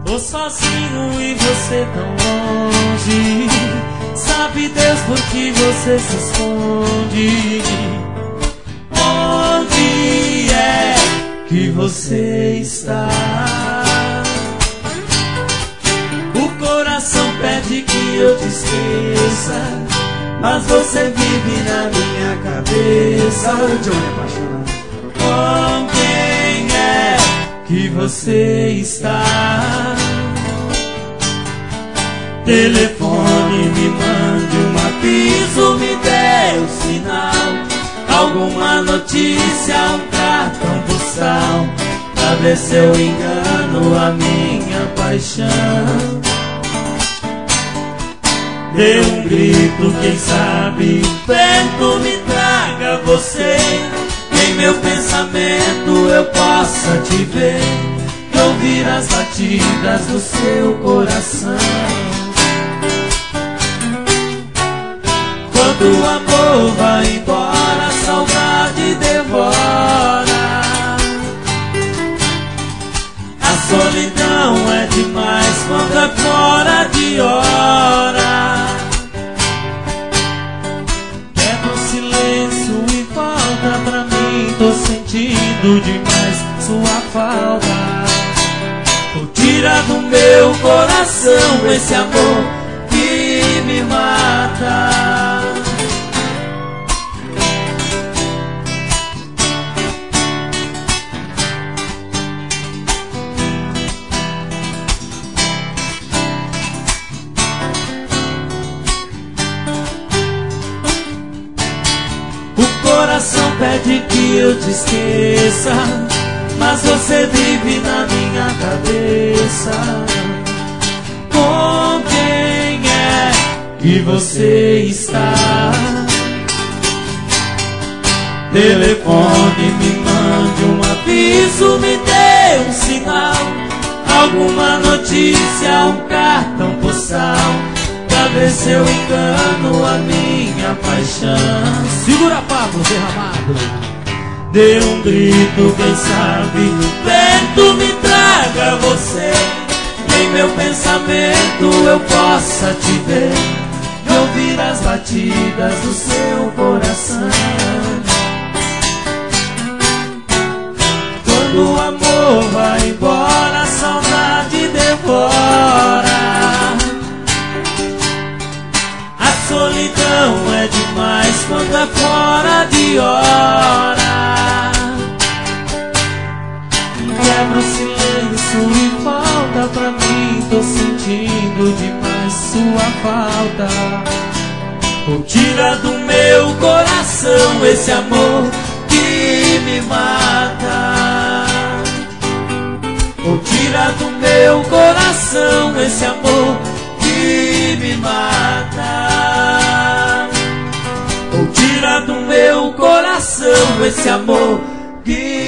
Tô sozinho e você tão longe. Sabe Deus por que você se esconde? Onde é que você está? O coração pede que eu te esqueça, mas você vive na minha cabeça. Com quem é que você está? Telefone, me mande um aviso, me dê um sinal, alguma notícia, um cartão postal, pra ver se eu engano a minha paixão. Dê um grito, quem sabe perto me traga você, em meu pensamento eu possa te ver e ouvir as batidas do seu coração. Quando o amor vai embora, a saudade devora. A solidão é demais quando é fora de hora. Quebra o silêncio e volta pra mim, tô sentindo demais sua falta. Ou tira do meu coração esse amor que me mata. O coração pede que eu te esqueça, mas você vive na minha cabeça. Com quem é que você está? Telefone, me mande um aviso, me dê um sinal, alguma notícia, um cartão postal, pra ver se eu engano a minha paixão. Segura, Pablo Derramado. Dê um grito, quem sabe perto me traga você, em meu pensamento eu possa te ver e ouvir as batidas do seu coração. Quando o amor vai embora, a saudade devora. A solidão é demais quando é fora de hora. Quebra o silêncio e volta pra mim, tô sentindo demais sua falta. Ou tira do meu coração esse amor que me mata. Ou tira do meu coração esse amor que me mata. Ou tira do meu coração esse amor que